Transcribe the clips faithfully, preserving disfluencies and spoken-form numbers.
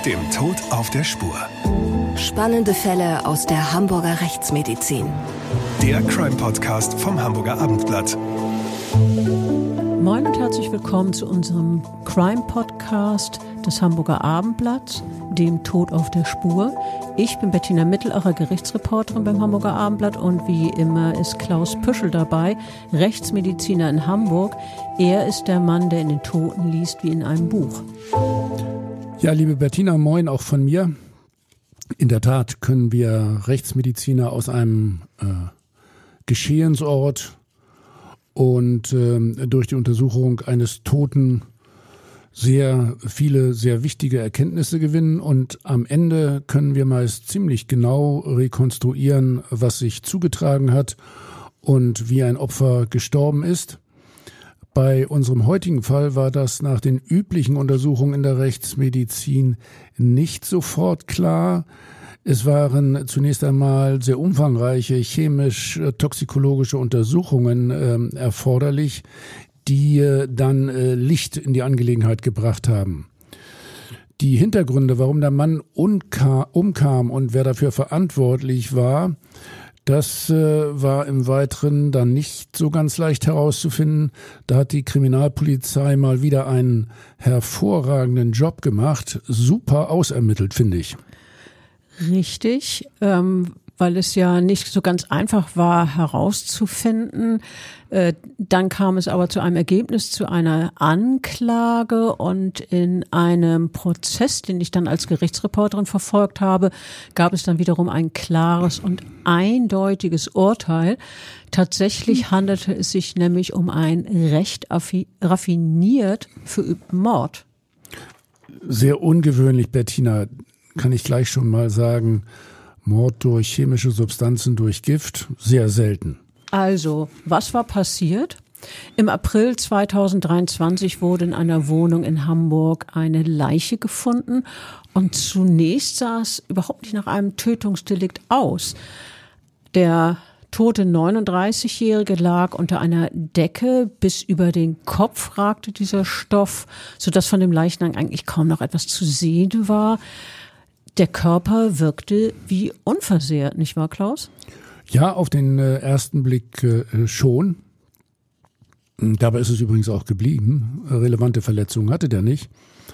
Dem Tod auf der Spur. Spannende Fälle aus der Hamburger Rechtsmedizin. Der Crime-Podcast vom Hamburger Abendblatt. Moin und herzlich willkommen zu unserem Crime-Podcast des Hamburger Abendblatts, dem Tod auf der Spur. Ich bin Bettina Mittelacher, Gerichtsreporterin beim Hamburger Abendblatt, und wie immer ist Klaus Püschel dabei, Rechtsmediziner in Hamburg. Er ist der Mann, der in den Toten liest wie in einem Buch. Ja, liebe Bettina, moin auch von mir. In der Tat können wir Rechtsmediziner aus einem äh, Geschehensort und äh, durch die Untersuchung eines Toten sehr viele, sehr wichtige Erkenntnisse gewinnen, und am Ende können wir meist ziemlich genau rekonstruieren, was sich zugetragen hat und wie ein Opfer gestorben ist. Bei unserem heutigen Fall war das nach den üblichen Untersuchungen in der Rechtsmedizin nicht sofort klar. Es waren zunächst einmal sehr umfangreiche chemisch-toxikologische Untersuchungen äh, erforderlich, die äh, dann äh, Licht in die Angelegenheit gebracht haben. Die Hintergründe, warum der Mann unkam, umkam und wer dafür verantwortlich war, das äh, war im Weiteren dann nicht so ganz leicht herauszufinden. Da hat die Kriminalpolizei mal wieder einen hervorragenden Job gemacht. Super ausermittelt, finde ich. Richtig, ähm, weil es ja nicht so ganz einfach war herauszufinden. Äh, dann kam es aber zu einem Ergebnis, zu einer Anklage, und in einem Prozess, den ich dann als Gerichtsreporterin verfolgt habe, gab es dann wiederum ein klares und eindeutiges Urteil. Tatsächlich handelte es sich nämlich um einen recht raffiniert verübten Mord. Sehr ungewöhnlich, Bettina, kann ich gleich schon mal sagen. Mord durch chemische Substanzen, durch Gift, sehr selten. Also, was war passiert? Im April zweitausenddreiundzwanzig wurde in einer Wohnung in Hamburg eine Leiche gefunden, und zunächst sah es überhaupt nicht nach einem Tötungsdelikt aus. Der tote neununddreißigjährige lag unter einer Decke, bis über den Kopf ragte dieser Stoff, sodass von dem Leichnam eigentlich kaum noch etwas zu sehen war. Der Körper wirkte wie unversehrt, nicht wahr, Klaus? Ja, auf den äh, ersten Blick äh, schon. Dabei ist es übrigens auch geblieben. Relevante Verletzungen hatte der nicht.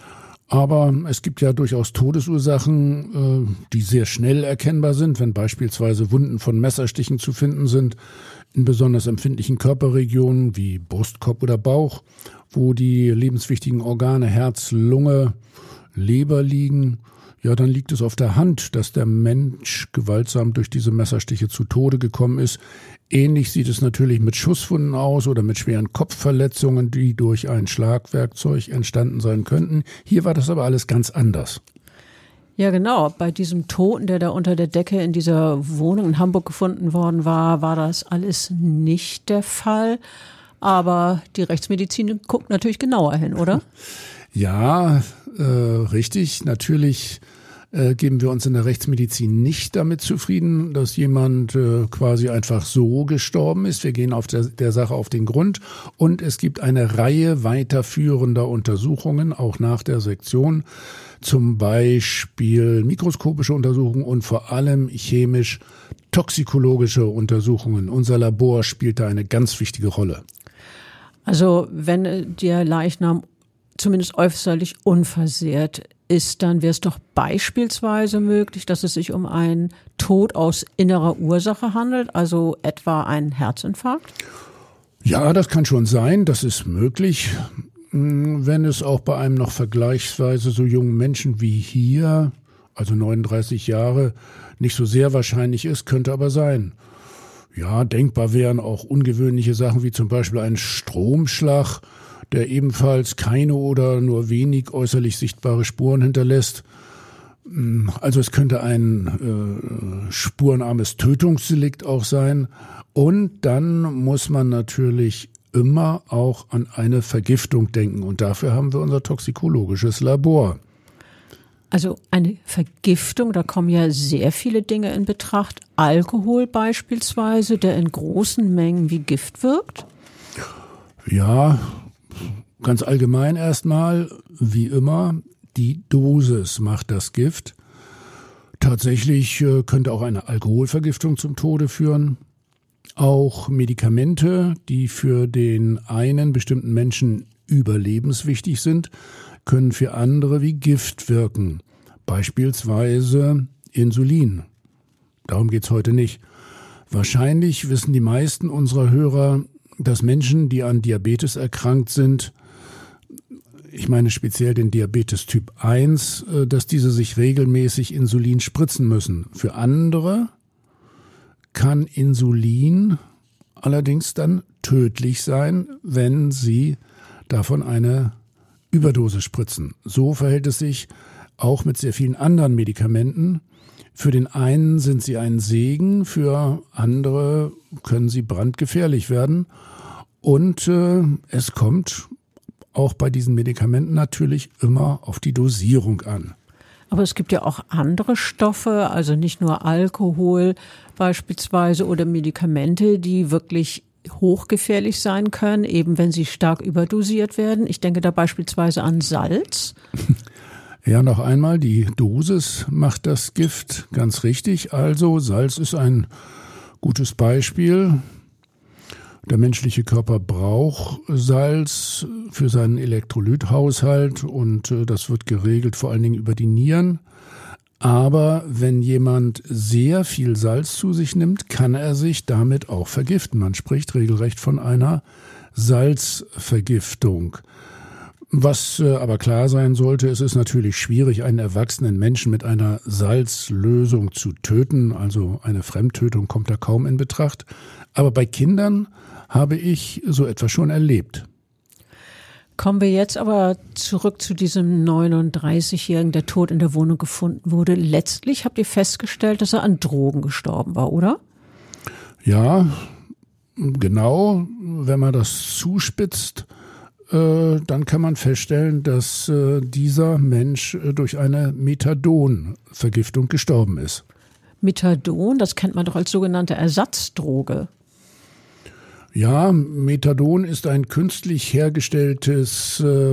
Aber es gibt ja durchaus Todesursachen, äh, die sehr schnell erkennbar sind, wenn beispielsweise Wunden von Messerstichen zu finden sind, in besonders empfindlichen Körperregionen wie Brustkorb oder Bauch, wo die lebenswichtigen Organe Herz, Lunge, Leber liegen. Ja, dann liegt es auf der Hand, dass der Mensch gewaltsam durch diese Messerstiche zu Tode gekommen ist. Ähnlich sieht es natürlich mit Schusswunden aus oder mit schweren Kopfverletzungen, die durch ein Schlagwerkzeug entstanden sein könnten. Hier war das aber alles ganz anders. Ja, genau. Bei diesem Toten, der da unter der Decke in dieser Wohnung in Hamburg gefunden worden war, war das alles nicht der Fall. Aber die Rechtsmedizin guckt natürlich genauer hin, oder? Ja, äh, richtig. Natürlich äh, geben wir uns in der Rechtsmedizin nicht damit zufrieden, dass jemand äh, quasi einfach so gestorben ist. Wir gehen auf der, der Sache auf den Grund, und es gibt eine Reihe weiterführender Untersuchungen, auch nach der Sektion, zum Beispiel mikroskopische Untersuchungen und vor allem chemisch-toxikologische Untersuchungen. Unser Labor spielt da eine ganz wichtige Rolle. Also wenn der Leichnam zumindest äußerlich unversehrt ist, dann wäre es doch beispielsweise möglich, dass es sich um einen Tod aus innerer Ursache handelt, also etwa einen Herzinfarkt? Ja, das kann schon sein, das ist möglich. Wenn es auch bei einem noch vergleichsweise so jungen Menschen wie hier, also neununddreißig Jahre, nicht so sehr wahrscheinlich ist, könnte aber sein. Ja, denkbar wären auch ungewöhnliche Sachen wie zum Beispiel ein Stromschlag, der ebenfalls keine oder nur wenig äußerlich sichtbare Spuren hinterlässt. Also es könnte ein äh, spurenarmes Tötungsdelikt auch sein. Und dann muss man natürlich immer auch an eine Vergiftung denken. Und dafür haben wir unser toxikologisches Labor. Also eine Vergiftung, da kommen ja sehr viele Dinge in Betracht. Alkohol beispielsweise, der in großen Mengen wie Gift wirkt? Ja, ganz allgemein erstmal, wie immer, die Dosis macht das Gift. Tatsächlich äh, könnte auch eine Alkoholvergiftung zum Tode führen. Auch Medikamente, die für den einen bestimmten Menschen überlebenswichtig sind, können für andere wie Gift wirken. Beispielsweise Insulin. Darum geht's heute nicht. Wahrscheinlich wissen die meisten unserer Hörer, dass Menschen, die an Diabetes erkrankt sind, ich meine speziell den Diabetes Typ eins, dass diese sich regelmäßig Insulin spritzen müssen. Für andere kann Insulin allerdings dann tödlich sein, wenn sie davon eine Überdosis spritzen. So verhält es sich auch mit sehr vielen anderen Medikamenten. Für den einen sind sie ein Segen, für andere können sie brandgefährlich werden. Und äh, es kommt auch bei diesen Medikamenten natürlich immer auf die Dosierung an. Aber es gibt ja auch andere Stoffe, also nicht nur Alkohol beispielsweise oder Medikamente, die wirklich hochgefährlich sein können, eben wenn sie stark überdosiert werden. Ich denke da beispielsweise an Salz. Ja, noch einmal, die Dosis macht das Gift, ganz richtig. Also Salz ist ein gutes Beispiel. Der menschliche Körper braucht Salz für seinen Elektrolythaushalt und das wird geregelt vor allen Dingen über die Nieren. Aber wenn jemand sehr viel Salz zu sich nimmt, kann er sich damit auch vergiften. Man spricht regelrecht von einer Salzvergiftung. Was äh, aber klar sein sollte, es ist natürlich schwierig, einen erwachsenen Menschen mit einer Salzlösung zu töten. Also eine Fremdtötung kommt da kaum in Betracht. Aber bei Kindern habe ich so etwas schon erlebt. Kommen wir jetzt aber zurück zu diesem neununddreißigjährigen, der tot in der Wohnung gefunden wurde. Letztlich habt ihr festgestellt, dass er an Drogen gestorben war, oder? Ja, genau. Wenn man das zuspitzt, äh, dann kann man feststellen, dass äh, dieser Mensch äh, durch eine Methadon-Vergiftung gestorben ist. Methadon, das kennt man doch als sogenannte Ersatzdroge. Ja, Methadon ist ein künstlich hergestelltes äh,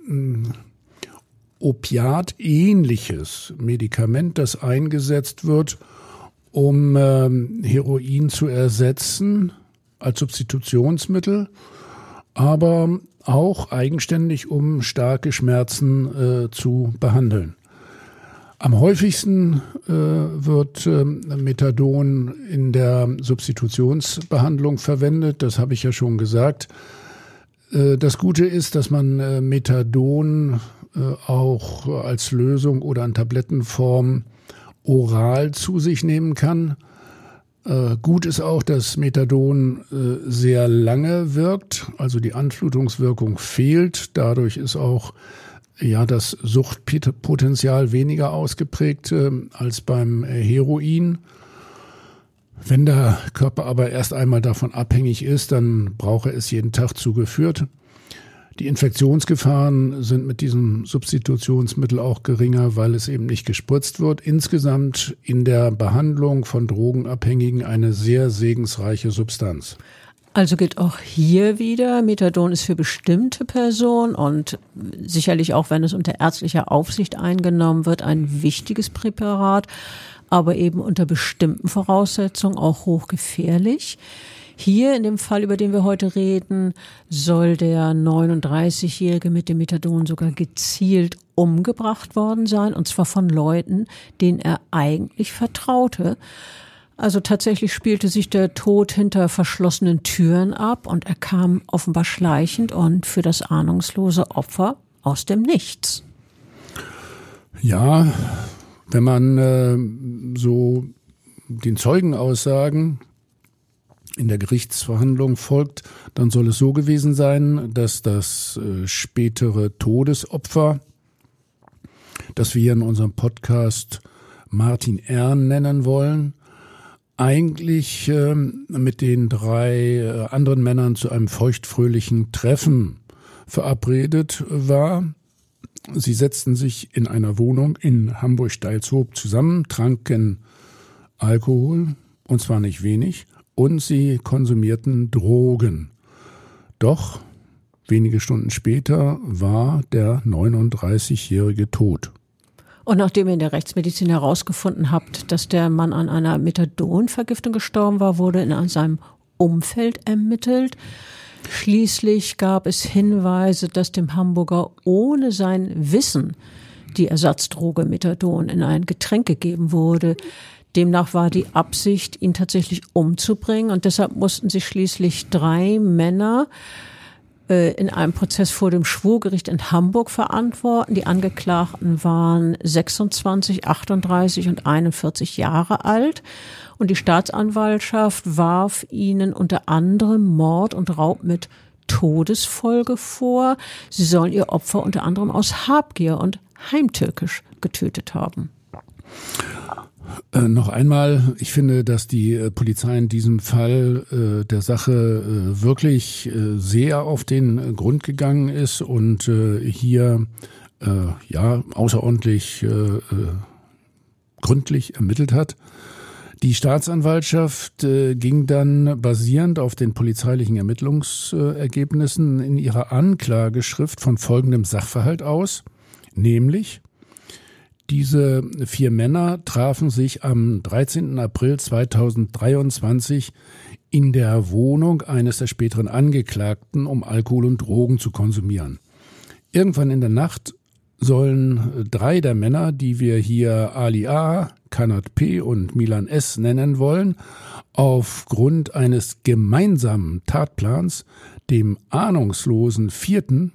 Opiat-ähnliches Medikament, das eingesetzt wird, um äh, Heroin zu ersetzen als Substitutionsmittel, aber auch eigenständig, um starke Schmerzen äh, zu behandeln. Am häufigsten äh, wird äh, Methadon in der Substitutionsbehandlung verwendet. Das habe ich ja schon gesagt. Äh, das Gute ist, dass man äh, Methadon äh, auch als Lösung oder in Tablettenform oral zu sich nehmen kann. Äh, gut ist auch, dass Methadon äh, sehr lange wirkt, also die Anflutungswirkung fehlt. Dadurch ist auch ja das Suchtpotenzial weniger ausgeprägt äh, als beim äh, Heroin. Wenn der Körper aber erst einmal davon abhängig ist, dann braucht er es jeden Tag zugeführt. Die Infektionsgefahren sind mit diesem Substitutionsmittel auch geringer, weil es eben nicht gespritzt wird. Insgesamt in der Behandlung von Drogenabhängigen eine sehr segensreiche Substanz. Also gilt auch hier wieder, Methadon ist für bestimmte Personen und sicherlich auch, wenn es unter ärztlicher Aufsicht eingenommen wird, ein wichtiges Präparat, aber eben unter bestimmten Voraussetzungen auch hochgefährlich. Hier in dem Fall, über den wir heute reden, soll der neununddreißigjährige mit dem Methadon sogar gezielt umgebracht worden sein, und zwar von Leuten, denen er eigentlich vertraute. Also tatsächlich spielte sich der Tod hinter verschlossenen Türen ab und er kam offenbar schleichend und für das ahnungslose Opfer aus dem Nichts. Ja, wenn man äh, so den Zeugenaussagen in der Gerichtsverhandlung folgt, dann soll es so gewesen sein, dass das äh, spätere Todesopfer, das wir hier in unserem Podcast Martin R. nennen wollen, eigentlich äh, mit den drei äh, anderen Männern zu einem feuchtfröhlichen Treffen verabredet war. Sie setzten sich in einer Wohnung in Hamburg-Steilshoop zusammen, tranken Alkohol, und zwar nicht wenig, und sie konsumierten Drogen. Doch Wenige Stunden später war der neununddreißigjährige tot. Und nachdem ihr in der Rechtsmedizin herausgefunden habt, dass der Mann an einer Methadonvergiftung gestorben war, wurde in seinem Umfeld ermittelt. Schließlich gab es Hinweise, dass dem Hamburger ohne sein Wissen die Ersatzdroge Methadon in ein Getränk gegeben wurde. Demnach war die Absicht, ihn tatsächlich umzubringen. Und deshalb mussten sich schließlich drei Männer äh, in einem Prozess vor dem Schwurgericht in Hamburg verantworten. Die Angeklagten waren sechsundzwanzig, achtunddreißig und einundvierzig Jahre alt. Und die Staatsanwaltschaft warf ihnen unter anderem Mord und Raub mit Todesfolge vor. Sie sollen ihr Opfer unter anderem aus Habgier und heimtückisch getötet haben. Äh, noch einmal, ich finde, dass die äh, Polizei in diesem Fall äh, der Sache äh, wirklich äh, sehr auf den äh, Grund gegangen ist und äh, hier äh, ja außerordentlich äh, äh, gründlich ermittelt hat. Die Staatsanwaltschaft äh, ging dann basierend auf den polizeilichen Ermittlungsergebnissen in ihrer Anklageschrift von folgendem Sachverhalt aus, nämlich: Diese vier Männer trafen sich am dreizehnten April zweitausenddreiundzwanzig in der Wohnung eines der späteren Angeklagten, um Alkohol und Drogen zu konsumieren. Irgendwann in der Nacht sollen drei der Männer, die wir hier Ali A., Kanat P. und Milan S. nennen wollen, aufgrund eines gemeinsamen Tatplans dem ahnungslosen Vierten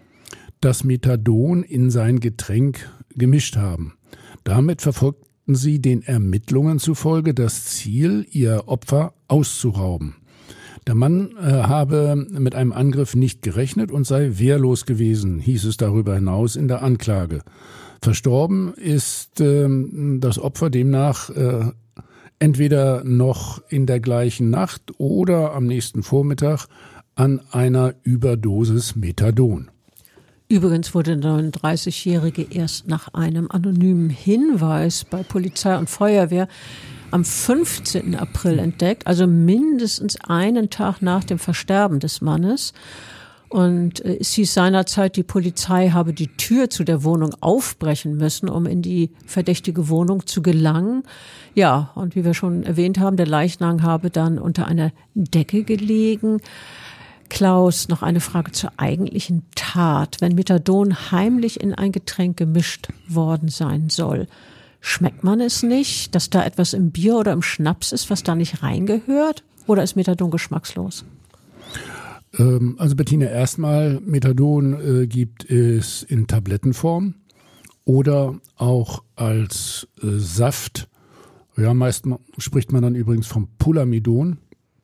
das Methadon in sein Getränk gemischt haben. Damit verfolgten sie den Ermittlungen zufolge das Ziel, ihr Opfer auszurauben. Der Mann äh, habe mit einem Angriff nicht gerechnet und sei wehrlos gewesen, hieß es darüber hinaus in der Anklage. Verstorben ist äh, das Opfer demnach äh, entweder noch in der gleichen Nacht oder am nächsten Vormittag an einer Überdosis Methadon. Übrigens wurde der neununddreißigjährige erst nach einem anonymen Hinweis bei Polizei und Feuerwehr am fünfzehnten April entdeckt, also mindestens einen Tag nach dem Versterben des Mannes. Und es hieß seinerzeit, die Polizei habe die Tür zu der Wohnung aufbrechen müssen, um in die verdächtige Wohnung zu gelangen. Ja, und wie wir schon erwähnt haben, der Leichnam habe dann unter einer Decke gelegen. Klaus, noch eine Frage zur eigentlichen Tat. Wenn Methadon heimlich in ein Getränk gemischt worden sein soll, schmeckt man es nicht, dass da etwas im Bier oder im Schnaps ist, was da nicht reingehört? Oder ist Methadon geschmackslos? Ähm, also Bettina, erstmal, Methadon äh, gibt es in Tablettenform oder auch als äh, Saft. Ja, meist spricht man dann übrigens vom Pulamidon.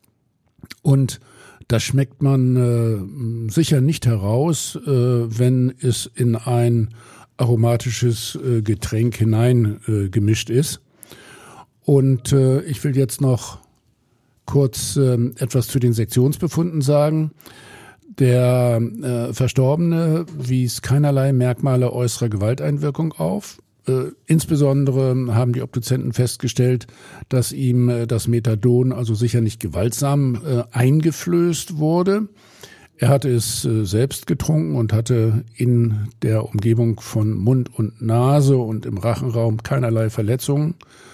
Und das schmeckt man äh, sicher nicht heraus, äh, wenn es in ein aromatisches äh, Getränk hinein äh, gemischt ist. Und äh, ich will jetzt noch kurz äh, etwas zu den Sektionsbefunden sagen. Der äh, Verstorbene wies keinerlei Merkmale äußerer Gewalteinwirkung auf. Äh, insbesondere haben die Obduzenten festgestellt, dass ihm äh, das Methadon also sicher nicht gewaltsam äh, eingeflößt wurde. Er hatte es äh, selbst getrunken und hatte in der Umgebung von Mund und Nase und im Rachenraum keinerlei Verletzungen.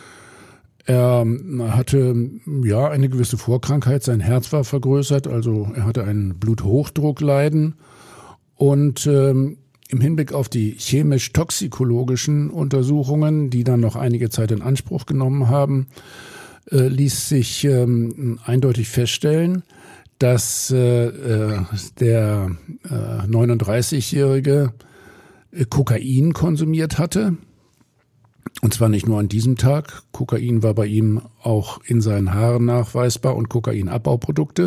Er hatte ja eine gewisse Vorkrankheit, sein Herz war vergrößert, also er hatte ein Bluthochdruckleiden und ähm, im Hinblick auf die chemisch-toxikologischen Untersuchungen, die dann noch einige Zeit in Anspruch genommen haben, äh, ließ sich ähm, eindeutig feststellen, dass äh, äh, der äh, neununddreißigjährige äh, Kokain konsumiert hatte. Und zwar nicht nur an diesem Tag. Kokain war bei ihm auch in seinen Haaren nachweisbar und Kokainabbauprodukte.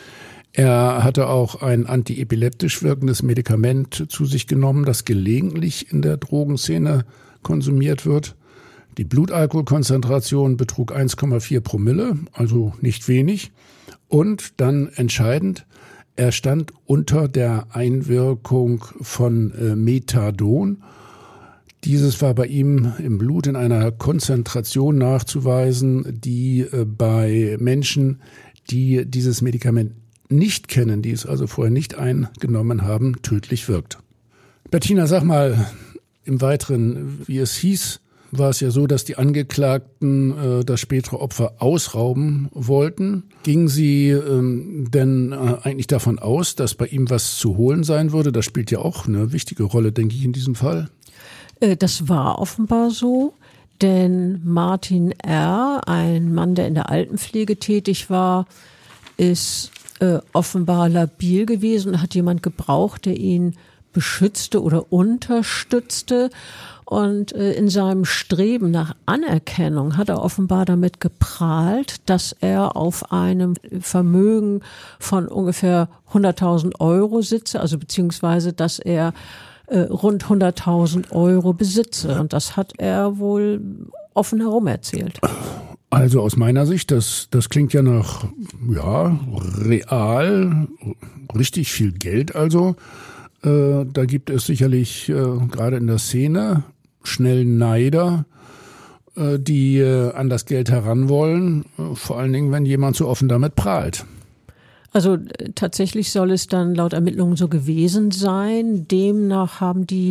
Er hatte auch ein antiepileptisch wirkendes Medikament zu sich genommen, das gelegentlich in der Drogenszene konsumiert wird. Die Blutalkoholkonzentration betrug eins Komma vier Promille, also nicht wenig. Und dann entscheidend, er stand unter der Einwirkung von äh, Methadon. Dieses war bei ihm im Blut in einer Konzentration nachzuweisen, die äh, bei Menschen, die dieses Medikament nicht kennen, die es also vorher nicht eingenommen haben, tödlich wirkt. Bettina, sag mal im Weiteren, wie es hieß, war es ja so, dass die Angeklagten äh, das spätere Opfer ausrauben wollten. Gingen sie ähm, denn äh, eigentlich davon aus, dass bei ihm was zu holen sein würde? Das spielt ja auch eine wichtige Rolle, denke ich, in diesem Fall. Äh, das war offenbar so, denn Martin R., ein Mann, der in der Altenpflege tätig war, ist äh, offenbar labil gewesen und hat jemand gebraucht, der ihn beschützte oder unterstützte. Und äh, in seinem Streben nach Anerkennung hat er offenbar damit geprahlt, dass er auf einem Vermögen von ungefähr hunderttausend Euro sitze, also beziehungsweise, dass er äh, rund hunderttausend Euro besitze. Und das hat er wohl offen herum erzählt. Also aus meiner Sicht, das, das klingt ja nach, ja, real, richtig viel Geld also. Äh, da gibt es sicherlich äh, gerade in der Szene schnell Neider, äh, die äh, an das Geld heran wollen, äh, vor allen Dingen, wenn jemand so offen damit prahlt. Also äh, tatsächlich soll es dann laut Ermittlungen so gewesen sein. Demnach haben die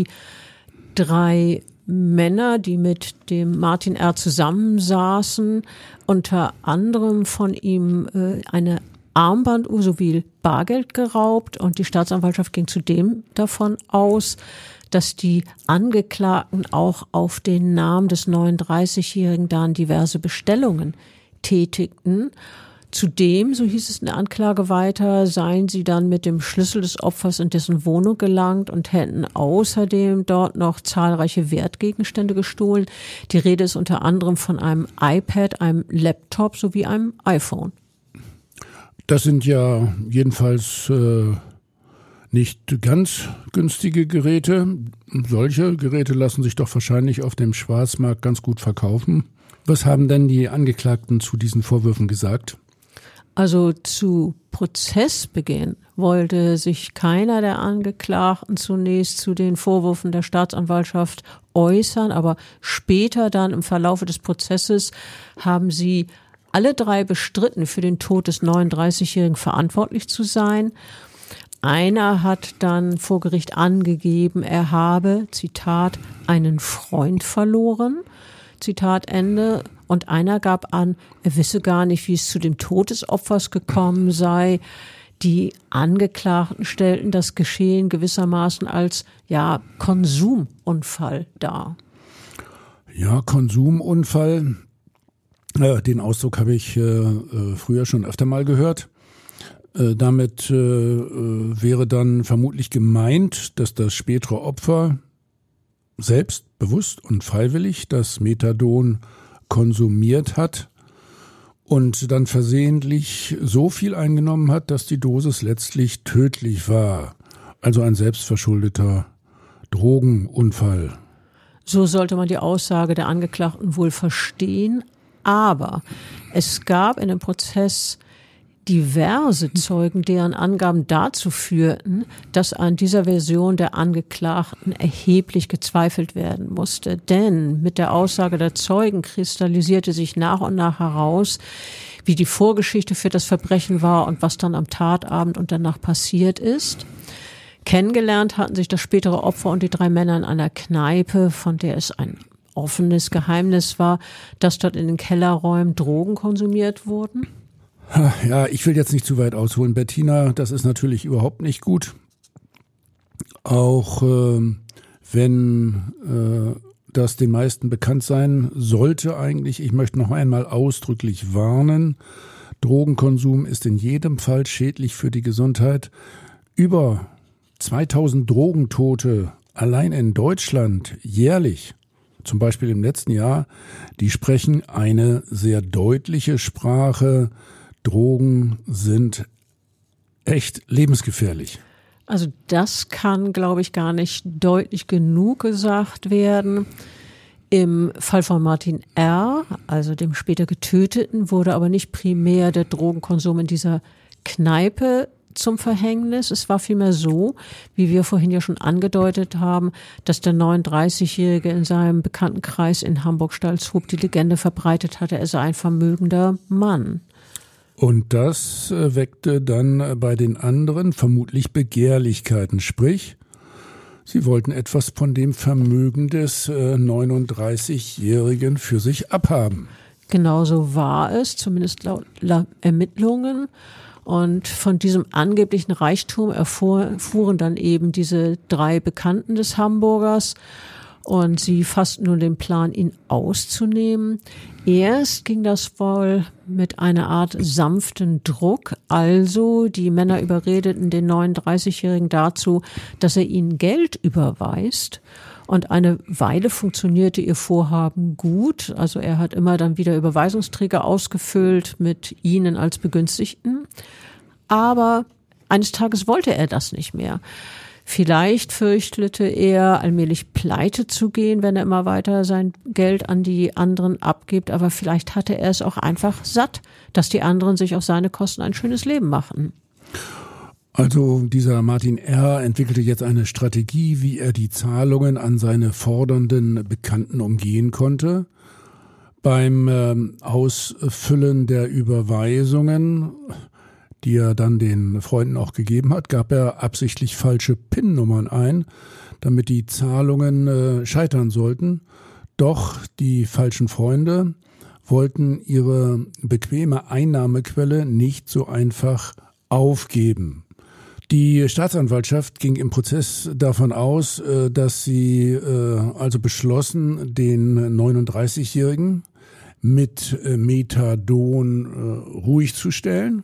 drei Männer, die mit dem Martin R. zusammensaßen, unter anderem von ihm äh, eine Armbanduhr sowie Bargeld geraubt, und die Staatsanwaltschaft ging zudem davon aus, dass die Angeklagten auch auf den Namen des neununddreißigjährigen dann diverse Bestellungen tätigten. Zudem, so hieß es in der Anklage weiter, seien sie dann mit dem Schlüssel des Opfers in dessen Wohnung gelangt und hätten außerdem dort noch zahlreiche Wertgegenstände gestohlen. Die Rede ist unter anderem von einem iPad, einem Laptop sowie einem iPhone. Das sind ja jedenfalls äh, nicht ganz günstige Geräte. Solche Geräte lassen sich doch wahrscheinlich auf dem Schwarzmarkt ganz gut verkaufen. Was haben denn die Angeklagten zu diesen Vorwürfen gesagt? Also zu Prozessbeginn wollte sich keiner der Angeklagten zunächst zu den Vorwürfen der Staatsanwaltschaft äußern, aber später dann im Verlaufe des Prozesses haben sie alle drei bestritten, für den Tod des neununddreißigjährigen verantwortlich zu sein. Einer hat dann vor Gericht angegeben, er habe, Zitat, einen Freund verloren, Zitat Ende. Und einer gab an, er wisse gar nicht, wie es zu dem Tod des Opfers gekommen sei. Die Angeklagten stellten das Geschehen gewissermaßen als, ja, Konsumunfall dar. Ja, Konsumunfall. Äh, den Ausdruck habe ich äh, früher schon öfter mal gehört. Äh, damit äh, wäre dann vermutlich gemeint, dass das spätere Opfer selbst bewusst und freiwillig das Methadon konsumiert hat und dann versehentlich so viel eingenommen hat, dass die Dosis letztlich tödlich war. Also ein selbstverschuldeter Drogenunfall. So sollte man die Aussage der Angeklagten wohl verstehen. Aber es gab in dem Prozess diverse Zeugen, deren Angaben dazu führten, dass an dieser Version der Angeklagten erheblich gezweifelt werden musste. Denn mit der Aussage der Zeugen kristallisierte sich nach und nach heraus, wie die Vorgeschichte für das Verbrechen war und was dann am Tatabend und danach passiert ist. Kennengelernt hatten sich das spätere Opfer und die drei Männer in einer Kneipe, von der es ein offenes Geheimnis war, dass dort in den Kellerräumen Drogen konsumiert wurden. Ja, ich will jetzt nicht zu weit ausholen, Bettina, das ist natürlich überhaupt nicht gut. Auch äh, wenn äh, das den meisten bekannt sein sollte eigentlich, ich möchte noch einmal ausdrücklich warnen, Drogenkonsum ist in jedem Fall schädlich für die Gesundheit. Über zweitausend Drogentote allein in Deutschland jährlich, zum Beispiel im letzten Jahr, die sprechen eine sehr deutliche Sprache. Drogen sind echt lebensgefährlich. Also das kann, glaube ich, gar nicht deutlich genug gesagt werden. Im Fall von Martin R., also dem später Getöteten, wurde aber nicht primär der Drogenkonsum in dieser Kneipe zum Verhängnis. Es war vielmehr so, wie wir vorhin ja schon angedeutet haben, dass der neununddreißigjährige in seinem Bekanntenkreis in Hamburg-Stalzhoop die Legende verbreitet hatte, er sei ein vermögender Mann. Und das äh, weckte dann äh, bei den anderen vermutlich Begehrlichkeiten, sprich, sie wollten etwas von dem Vermögen des äh, neununddreißigjährigen für sich abhaben. Genauso war es, zumindest laut, laut Ermittlungen. Und von diesem angeblichen Reichtum erfuhren dann eben diese drei Bekannten des Hamburgers. Und sie fassten nun den Plan, ihn auszunehmen. Erst ging das wohl mit einer Art sanften Druck. Also die Männer überredeten den neununddreißigjährigen dazu, dass er ihnen Geld überweist. Und eine Weile funktionierte ihr Vorhaben gut. Also er hat immer dann wieder Überweisungsträger ausgefüllt mit ihnen als Begünstigten. Aber eines Tages wollte er das nicht mehr. Vielleicht fürchtete er, allmählich pleite zu gehen, wenn er immer weiter sein Geld an die anderen abgibt. Aber vielleicht hatte er es auch einfach satt, dass die anderen sich auf seine Kosten ein schönes Leben machten. Also dieser Martin R. entwickelte jetzt eine Strategie, wie er die Zahlungen an seine fordernden Bekannten umgehen konnte. Beim ähm, Ausfüllen der Überweisungen, die er dann den Freunden auch gegeben hat, gab er absichtlich falsche P I N-Nummern ein, damit die Zahlungen äh, scheitern sollten. Doch die falschen Freunde wollten ihre bequeme Einnahmequelle nicht so einfach aufgeben. Die Staatsanwaltschaft ging im Prozess davon aus, dass sie also beschlossen, den neununddreißigjährigen mit Methadon ruhig zu stellen,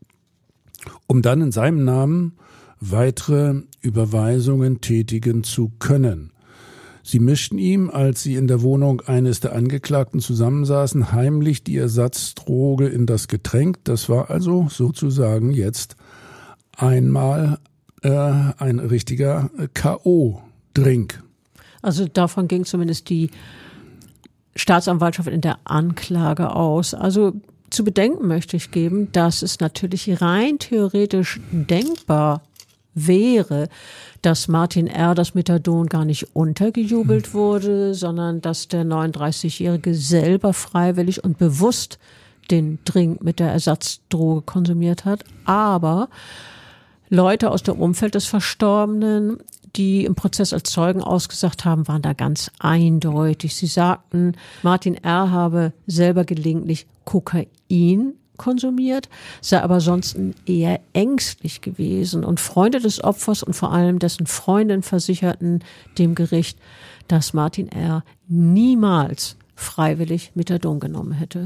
um dann in seinem Namen weitere Überweisungen tätigen zu können. Sie mischten ihm, als sie in der Wohnung eines der Angeklagten zusammensaßen, heimlich die Ersatzdroge in das Getränk. Das war also sozusagen jetzt einmal äh, ein richtiger K O-Drink. Also davon ging zumindest die Staatsanwaltschaft in der Anklage aus. Also zu bedenken möchte ich geben, dass es natürlich rein theoretisch denkbar wäre, dass Martin R. das Methadon gar nicht untergejubelt wurde, sondern dass der neununddreißigjährige selber freiwillig und bewusst den Drink mit der Ersatzdroge konsumiert hat. Aber Leute aus dem Umfeld des Verstorbenen, die im Prozess als Zeugen ausgesagt haben, waren da ganz eindeutig. Sie sagten, Martin R. habe selber gelegentlich Kokain konsumiert, sei aber sonst eher ängstlich gewesen. Und Freunde des Opfers und vor allem dessen Freundin versicherten dem Gericht, dass Martin R. niemals freiwillig Methadon genommen hätte.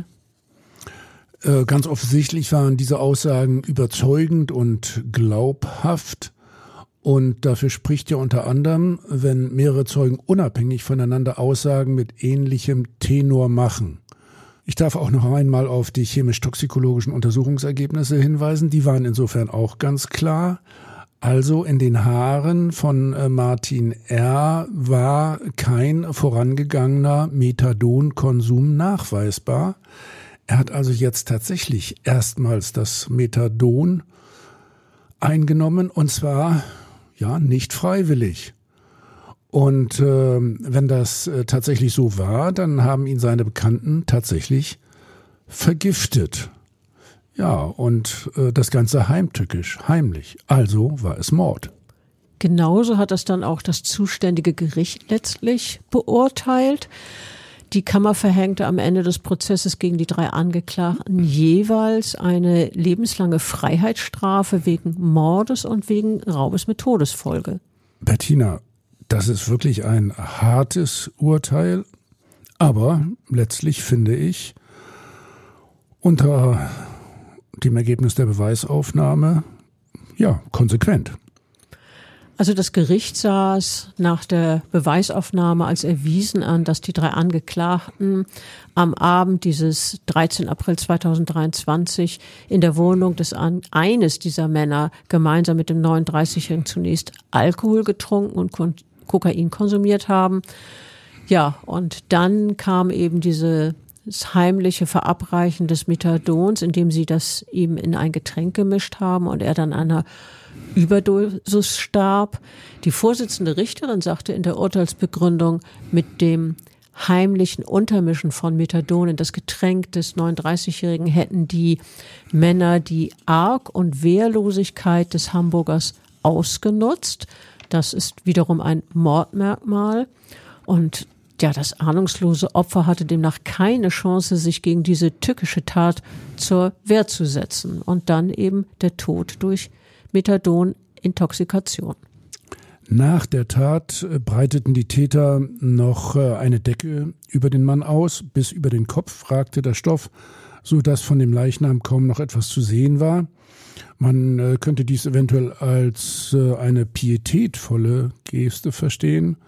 Ganz offensichtlich waren diese Aussagen überzeugend und glaubhaft. Und dafür spricht ja unter anderem, wenn mehrere Zeugen unabhängig voneinander Aussagen mit ähnlichem Tenor machen. Ich darf auch noch einmal auf die chemisch-toxikologischen Untersuchungsergebnisse hinweisen. Die waren insofern auch ganz klar. Also in den Haaren von Martin R. war kein vorangegangener Methadonkonsum nachweisbar. Er hat also jetzt tatsächlich erstmals das Methadon eingenommen und zwar ja nicht freiwillig. Und äh, wenn das äh, tatsächlich so war, dann haben ihn seine Bekannten tatsächlich vergiftet. Ja, und äh, das Ganze heimtückisch, heimlich. Also war es Mord. Genauso hat das dann auch das zuständige Gericht letztlich beurteilt. Die Kammer verhängte am Ende des Prozesses gegen die drei Angeklagten jeweils eine lebenslange Freiheitsstrafe wegen Mordes und wegen Raubes mit Todesfolge. Bettina, das ist wirklich ein hartes Urteil, aber letztlich finde ich, unter dem Ergebnis der Beweisaufnahme, ja, konsequent. Also das Gericht sah es nach der Beweisaufnahme als erwiesen an, dass die drei Angeklagten am Abend dieses dreizehnten April zweitausenddreiundzwanzig in der Wohnung des an, eines dieser Männer gemeinsam mit dem neununddreißigjährigen zunächst Alkohol getrunken und kon- Kokain konsumiert haben. Ja, und dann kam eben diese das heimliche Verabreichen des Methadons, indem sie das eben in ein Getränk gemischt haben und er dann einer Überdosis starb. Die Vorsitzende Richterin sagte in der Urteilsbegründung, mit dem heimlichen Untermischen von Methadon in das Getränk des neununddreißigjährigen hätten die Männer die Arg- und Wehrlosigkeit des Hamburgers ausgenutzt. Das ist wiederum ein Mordmerkmal. Und ja, das ahnungslose Opfer hatte demnach keine Chance, sich gegen diese tückische Tat zur Wehr zu setzen. Und dann eben der Tod durch Methadonintoxikation. Nach der Tat breiteten die Täter noch eine Decke über den Mann aus, bis über den Kopf ragte der Stoff, so dass von dem Leichnam kaum noch etwas zu sehen war. Man könnte dies eventuell als eine pietätvolle Geste verstehen.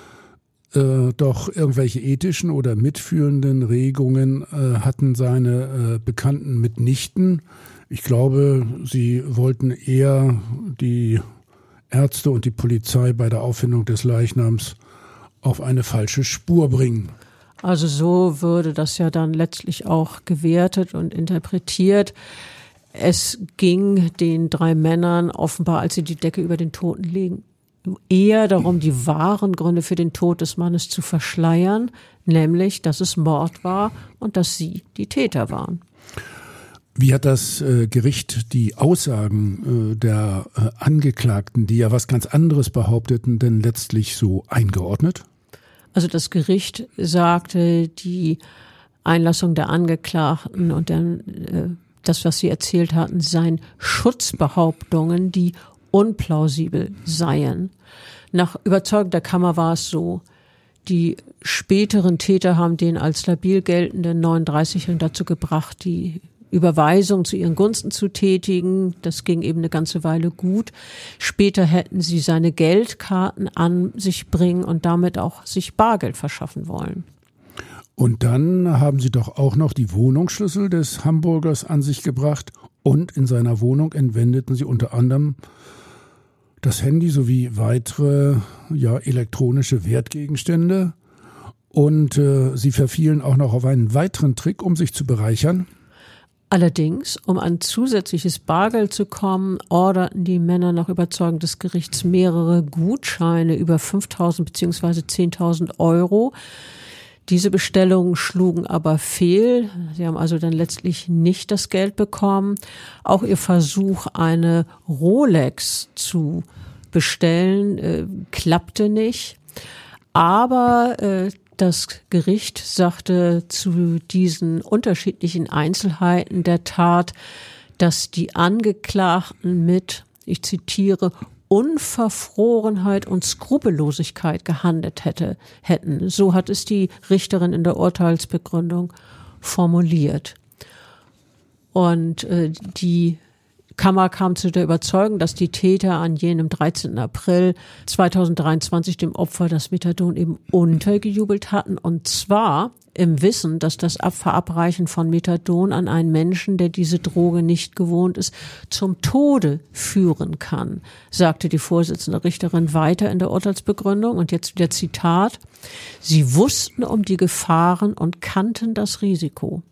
Doch irgendwelche ethischen oder mitfühlenden Regungen hatten seine Bekannten mitnichten. Ich glaube, sie wollten eher die Ärzte und die Polizei bei der Auffindung des Leichnams auf eine falsche Spur bringen. Also so würde das ja dann letztlich auch gewertet und interpretiert. Es ging den drei Männern offenbar, als sie die Decke über den Toten legen, eher darum, die wahren Gründe für den Tod des Mannes zu verschleiern, nämlich, dass es Mord war und dass sie die Täter waren. Wie hat das äh, Gericht die Aussagen äh, der äh, Angeklagten, die ja was ganz anderes behaupteten, denn letztlich so eingeordnet? Also das Gericht sagte, die Einlassung der Angeklagten und der, äh, das, was sie erzählt hatten, seien Schutzbehauptungen, die unplausibel seien. Nach Überzeugung der Kammer war es so, die späteren Täter haben den als labil geltenden neununddreißigjährigen dazu gebracht, die Überweisung zu ihren Gunsten zu tätigen. Das ging eben eine ganze Weile gut. Später hätten sie seine Geldkarten an sich bringen und damit auch sich Bargeld verschaffen wollen. Und dann haben sie doch auch noch die Wohnungsschlüssel des Hamburgers an sich gebracht und in seiner Wohnung entwendeten sie unter anderem das Handy sowie weitere ja, elektronische Wertgegenstände. Und äh, sie verfielen auch noch auf einen weiteren Trick, um sich zu bereichern. Allerdings, um an zusätzliches Bargeld zu kommen, orderten die Männer nach Überzeugung des Gerichts mehrere Gutscheine über fünftausend bzw. zehntausend Euro. Diese Bestellungen schlugen aber fehl. Sie haben also dann letztlich nicht das Geld bekommen. Auch ihr Versuch, eine Rolex zu bestellen, äh, klappte nicht. Aber äh, das Gericht sagte zu diesen unterschiedlichen Einzelheiten der Tat, dass die Angeklagten mit, ich zitiere, Unverfrorenheit und Skrupellosigkeit gehandelt hätte, hätten. So hat es die Richterin in der Urteilsbegründung formuliert. Und äh, die Kammer kam zu der Überzeugung, dass die Täter an jenem dreizehnten April zweitausenddreiundzwanzig dem Opfer das Methadon eben untergejubelt hatten. Und zwar im Wissen, dass das Verabreichen von Methadon an einen Menschen, der diese Droge nicht gewohnt ist, zum Tode führen kann, sagte die Vorsitzende Richterin weiter in der Urteilsbegründung. Und jetzt wieder Zitat: Sie wussten um die Gefahren und kannten das Risiko.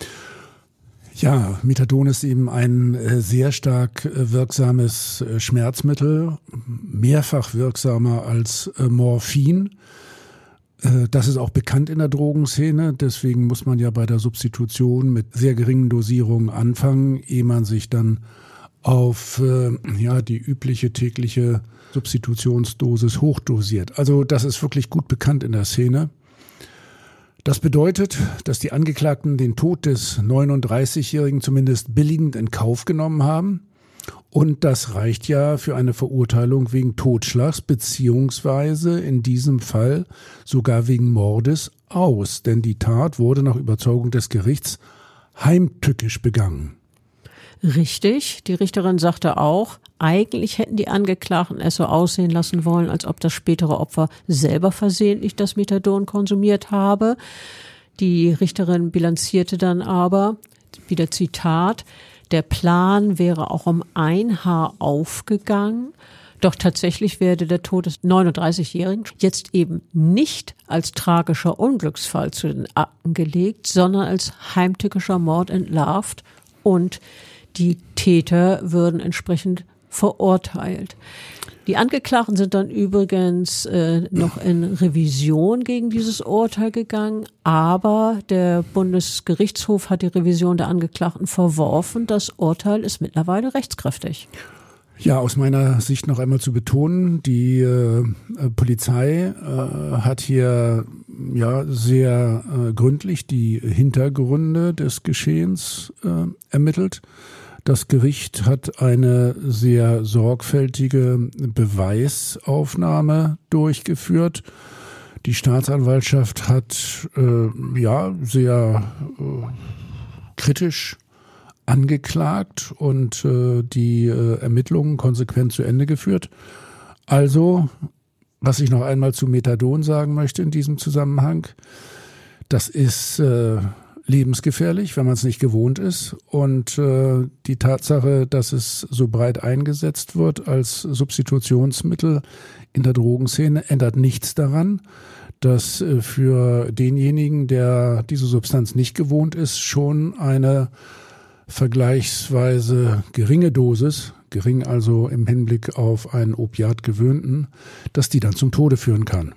Ja, Methadon ist eben ein äh, sehr stark äh, wirksames äh, Schmerzmittel, mehrfach wirksamer als äh, Morphin. Äh, das ist auch bekannt in der Drogenszene, deswegen muss man ja bei der Substitution mit sehr geringen Dosierungen anfangen, ehe man sich dann auf äh, ja die übliche tägliche Substitutionsdosis hochdosiert. Also das ist wirklich gut bekannt in der Szene. Das bedeutet, dass die Angeklagten den Tod des neununddreißigjährigen zumindest billigend in Kauf genommen haben. Und das reicht ja für eine Verurteilung wegen Totschlags beziehungsweise in diesem Fall sogar wegen Mordes aus. Denn die Tat wurde nach Überzeugung des Gerichts heimtückisch begangen. Richtig. Die Richterin sagte auch, eigentlich hätten die Angeklagten es so aussehen lassen wollen, als ob das spätere Opfer selber versehentlich das Methadon konsumiert habe. Die Richterin bilanzierte dann aber, wieder Zitat, der Plan wäre auch um ein Haar aufgegangen. Doch tatsächlich werde der Tod des neununddreißigjährigen jetzt eben nicht als tragischer Unglücksfall zu den Akten gelegt, sondern als heimtückischer Mord entlarvt und die Täter würden entsprechend verurteilt. Die Angeklagten sind dann übrigens äh, noch in Revision gegen dieses Urteil gegangen, aber der Bundesgerichtshof hat die Revision der Angeklagten verworfen. Das Urteil ist mittlerweile rechtskräftig. Ja, aus meiner Sicht noch einmal zu betonen, die äh, Polizei äh, hat hier ja sehr äh, gründlich die Hintergründe des Geschehens äh, ermittelt. Das Gericht hat eine sehr sorgfältige Beweisaufnahme durchgeführt. Die Staatsanwaltschaft hat äh, ja sehr äh, kritisch angeklagt und äh, die äh, Ermittlungen konsequent zu Ende geführt. Also, was ich noch einmal zu Methadon sagen möchte in diesem Zusammenhang, das ist äh, lebensgefährlich, wenn man es nicht gewohnt ist. Und äh, die Tatsache, dass es so breit eingesetzt wird als Substitutionsmittel in der Drogenszene, ändert nichts daran, dass äh, für denjenigen, der diese Substanz nicht gewohnt ist, schon eine vergleichsweise geringe Dosis, gering also im Hinblick auf einen Opiat gewöhnten, dass die dann zum Tode führen kann.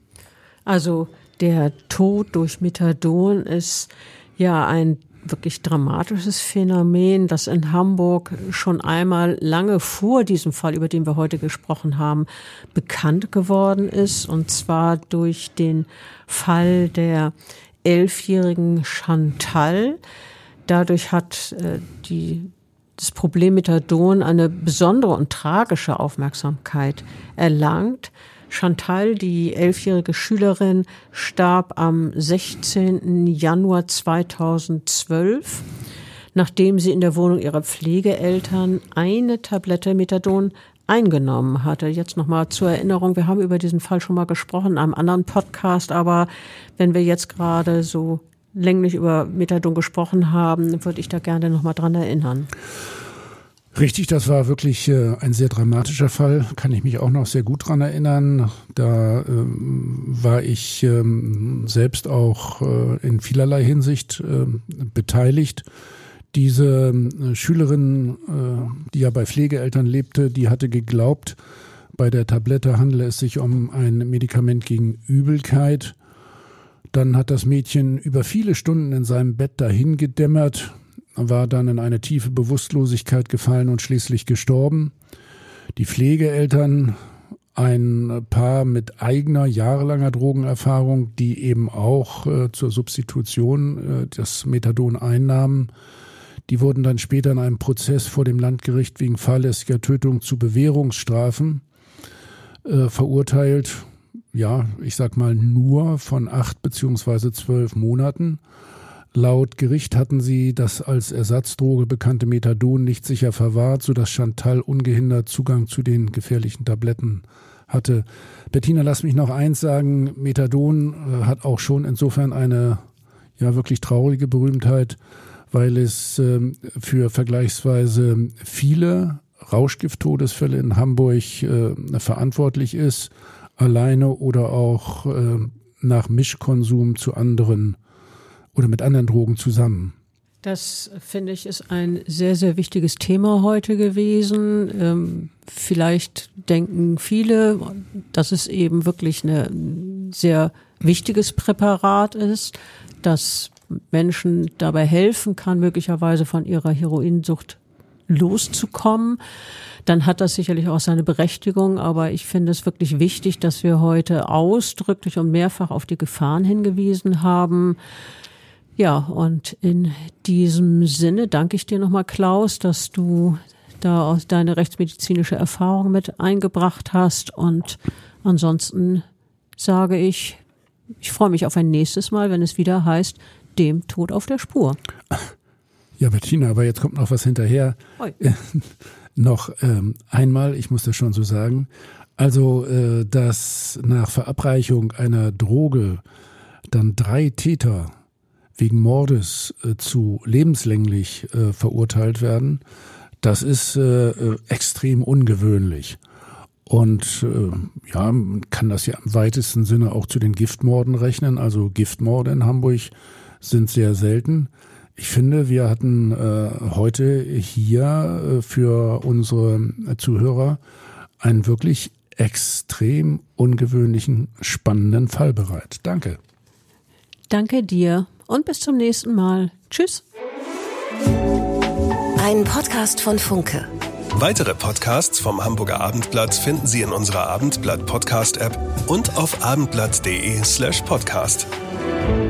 Also der Tod durch Methadon ist ja ein wirklich dramatisches Phänomen, das in Hamburg schon einmal lange vor diesem Fall, über den wir heute gesprochen haben, bekannt geworden ist. Und zwar durch den Fall der elfjährigen Chantal. Dadurch hat äh, die, das Problem Methadon eine besondere und tragische Aufmerksamkeit erlangt. Chantal, die elfjährige Schülerin, starb am sechzehnten Januar zweitausendzwölf, nachdem sie in der Wohnung ihrer Pflegeeltern eine Tablette Methadon eingenommen hatte. Jetzt nochmal zur Erinnerung, wir haben über diesen Fall schon mal gesprochen in einem anderen Podcast, aber wenn wir jetzt gerade so länglich über Methadon gesprochen haben, würde ich da gerne nochmal dran erinnern. Richtig, das war wirklich äh, ein sehr dramatischer Fall, kann ich mich auch noch sehr gut dran erinnern. Da ähm, war ich ähm, selbst auch äh, in vielerlei Hinsicht äh, beteiligt. Diese äh, Schülerin, äh, die ja bei Pflegeeltern lebte, die hatte geglaubt, bei der Tablette handele es sich um ein Medikament gegen Übelkeit. Dann hat das Mädchen über viele Stunden in seinem Bett dahin gedämmert, war dann in eine tiefe Bewusstlosigkeit gefallen und schließlich gestorben. Die Pflegeeltern, ein Paar mit eigener jahrelanger Drogenerfahrung, die eben auch äh, zur Substitution äh, das Methadon einnahmen, die wurden dann später in einem Prozess vor dem Landgericht wegen fahrlässiger Tötung zu Bewährungsstrafen äh, verurteilt. Ja, ich sag mal nur von acht beziehungsweise zwölf Monaten. Laut Gericht hatten sie das als Ersatzdroge bekannte Methadon nicht sicher verwahrt, sodass Chantal ungehindert Zugang zu den gefährlichen Tabletten hatte. Bettina, lass mich noch eins sagen, Methadon äh, hat auch schon insofern eine ja wirklich traurige Berühmtheit, weil es äh, für vergleichsweise viele Rauschgift-Todesfälle in Hamburg äh, verantwortlich ist, alleine oder auch äh, nach Mischkonsum zu anderen oder mit anderen Drogen zusammen. Das, finde ich, ist ein sehr, sehr wichtiges Thema heute gewesen. Ähm, vielleicht denken viele, dass es eben wirklich ein sehr wichtiges Präparat ist, das Menschen dabei helfen kann, möglicherweise von ihrer Heroinsucht loszukommen. Dann hat das sicherlich auch seine Berechtigung, aber ich finde es wirklich wichtig, dass wir heute ausdrücklich und mehrfach auf die Gefahren hingewiesen haben. Ja, und in diesem Sinne danke ich dir nochmal, Klaus, dass du da aus deine rechtsmedizinische Erfahrung mit eingebracht hast. Und ansonsten sage ich, ich freue mich auf ein nächstes Mal, wenn es wieder heißt, dem Tod auf der Spur. Ja, Bettina, aber jetzt kommt noch was hinterher. Äh, noch ähm, einmal, ich muss das schon so sagen, also äh, dass nach Verabreichung einer Droge dann drei Täter wegen Mordes äh, zu lebenslänglich äh, verurteilt werden, das ist äh, äh, extrem ungewöhnlich. Und äh, ja, man kann das ja im weitesten Sinne auch zu den Giftmorden rechnen. Also Giftmorde in Hamburg sind sehr selten. Ich finde, wir hatten äh, heute hier äh, für unsere Zuhörer einen wirklich extrem ungewöhnlichen, spannenden Fall bereit. Danke. Danke dir und bis zum nächsten Mal. Tschüss. Ein Podcast von Funke. Weitere Podcasts vom Hamburger Abendblatt finden Sie in unserer Abendblatt Podcast App und auf abendblatt punkt de slash podcast.